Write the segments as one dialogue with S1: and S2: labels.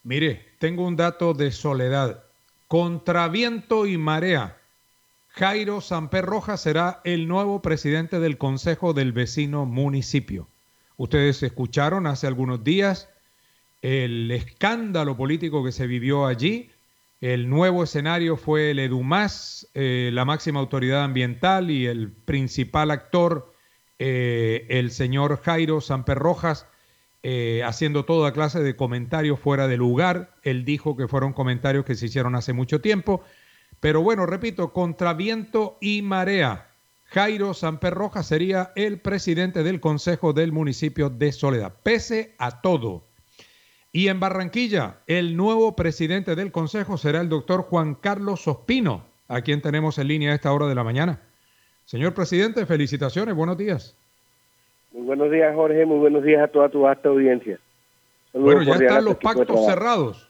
S1: Mire, tengo un dato de Soledad. Contra viento y marea, Jairo Samper Rojas será el nuevo presidente del Consejo del vecino municipio. Ustedes escucharon hace algunos días el escándalo político que se vivió allí. El nuevo escenario fue el EDUMAS, la máxima autoridad ambiental y el principal actor, el señor Jairo Samper Rojas, haciendo toda clase de comentarios fuera de lugar. Él dijo que fueron comentarios que se hicieron hace mucho tiempo. Pero bueno, repito, contra viento y marea, Jairo Samper Rojas sería el presidente del Consejo del municipio de Soledad, pese a todo. Y en Barranquilla, el nuevo presidente del Consejo será el doctor Juan Carlos Ospino, a quien tenemos en línea a esta hora de la mañana. Señor presidente, felicitaciones, buenos días.
S2: Muy buenos días, Jorge, muy buenos días a toda tu vasta audiencia.
S1: Bueno, ya están los pactos cerrados.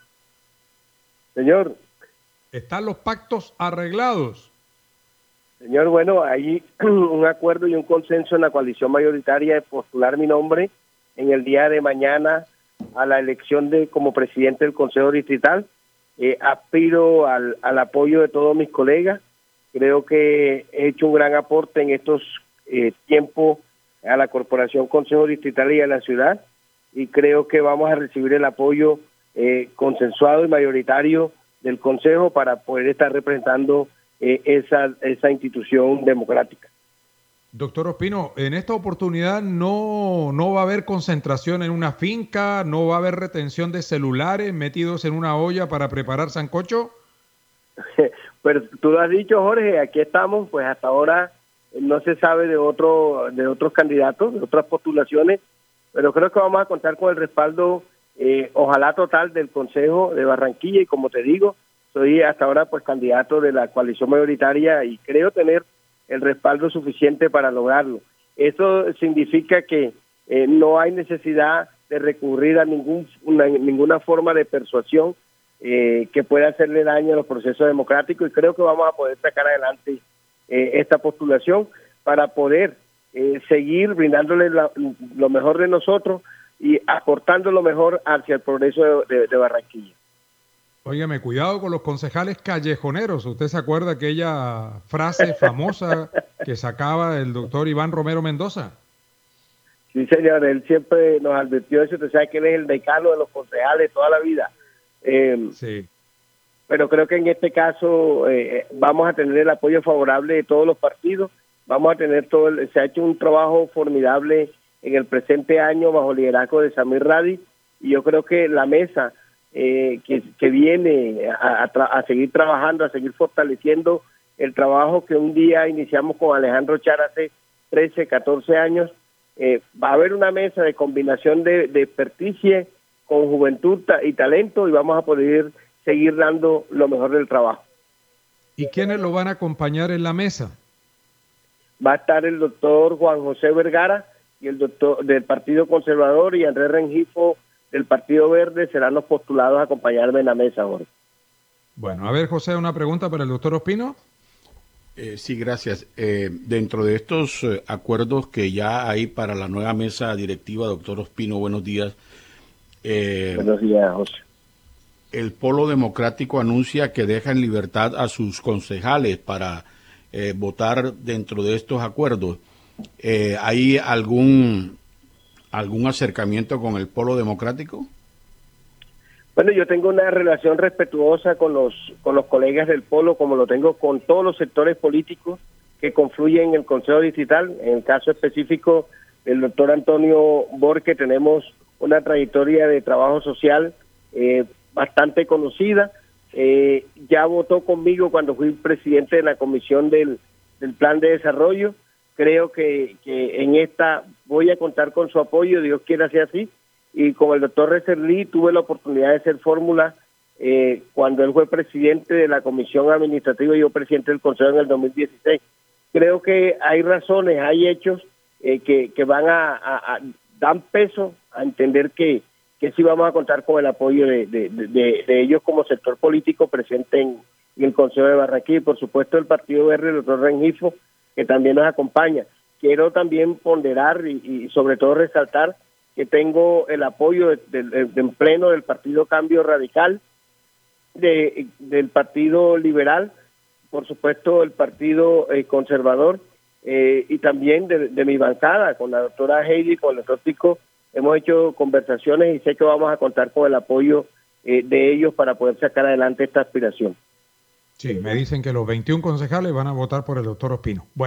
S2: Señor.
S1: Están los pactos arreglados.
S2: Señor, bueno, hay un acuerdo y un consenso en la coalición mayoritaria de postular mi nombre en el día de mañana a la elección como presidente del Consejo Distrital. Aspiro al apoyo de todos mis colegas. Creo que he hecho un gran aporte en estos tiempos a la Corporación Consejo Distrital y a la ciudad, y creo que vamos a recibir el apoyo consensuado y mayoritario del Consejo para poder estar representando esa institución democrática.
S1: Doctor Ospino, en esta oportunidad no va a haber concentración en una finca, no va a haber retención de celulares metidos en una olla para preparar sancocho.
S2: Pero tú lo has dicho, Jorge, aquí estamos, pues hasta ahora no se sabe de otros candidatos, de otras postulaciones, pero creo que vamos a contar con el respaldo, ojalá total, del Consejo de Barranquilla, y como te digo, soy hasta ahora pues candidato de la coalición mayoritaria y creo tener el respaldo suficiente para lograrlo. Eso significa que no hay necesidad de recurrir a ninguna forma de persuasión que pueda hacerle daño a los procesos democráticos, y creo que vamos a poder sacar adelante esta postulación para poder seguir brindándole lo mejor de nosotros y aportando lo mejor hacia el progreso de Barranquilla.
S1: Óigame, cuidado con los concejales callejoneros. ¿Usted se acuerda aquella frase famosa que sacaba el doctor Iván Romero Mendoza?
S2: Sí, señor, él siempre nos advirtió eso. Usted sabe que él es el decano de los concejales toda la vida.
S1: Sí.
S2: Pero creo que en este caso vamos a tener el apoyo favorable de todos los partidos. Vamos a tener se ha hecho un trabajo formidable en el presente año bajo el liderazgo de Samir Radi, y yo creo que la mesa que viene a seguir trabajando, a seguir fortaleciendo el trabajo que un día iniciamos con Alejandro Char hace 13, 14 años, va a haber una mesa de combinación de experticia con juventud y talento, y vamos a poder seguir dando lo mejor del trabajo.
S1: ¿Y quiénes lo van a acompañar en la mesa?
S2: Va a estar el doctor Juan José Vergara, y el doctor del Partido Conservador, y Andrés Rengifo del Partido Verde serán los postulados a acompañarme en la mesa, Jorge.
S1: Bueno, a ver, José, una pregunta para el doctor Ospino.
S3: Sí, gracias. Dentro de estos acuerdos que ya hay para la nueva mesa directiva, doctor Ospino, buenos días.
S2: Buenos días, José.
S3: El Polo Democrático anuncia que deja en libertad a sus concejales para votar dentro de estos acuerdos. ¿Hay algún acercamiento con el Polo Democrático?
S2: Bueno, yo tengo una relación respetuosa con los colegas del Polo, como lo tengo con todos los sectores políticos que confluyen en el Consejo Distrital. En el caso específico del doctor Antonio Borque, tenemos una trayectoria de trabajo social bastante conocida. Ya votó conmigo cuando fui presidente de la comisión del plan de desarrollo. Creo que en esta voy a contar con su apoyo, Dios quiera sea así. Y con el doctor Recerlí tuve la oportunidad de ser fórmula cuando él fue presidente de la comisión administrativa y yo presidente del consejo en el 2016. Creo que hay razones, hay hechos que van a dar peso a entender que sí vamos a contar con el apoyo de ellos como sector político presente en el Consejo de Barranquilla, y por supuesto el Partido Verde, el doctor Rengifo, que también nos acompaña. Quiero también ponderar y sobre todo resaltar que tengo el apoyo en pleno del Partido Cambio Radical, del Partido Liberal, por supuesto el Partido Conservador, y también de mi bancada, con la doctora Heidi, con el doctor Tico. Hemos hecho conversaciones y sé que vamos a contar con el apoyo de ellos para poder sacar adelante esta aspiración.
S1: Sí, me dicen que los 21 concejales van a votar por el doctor Ospino. Bueno.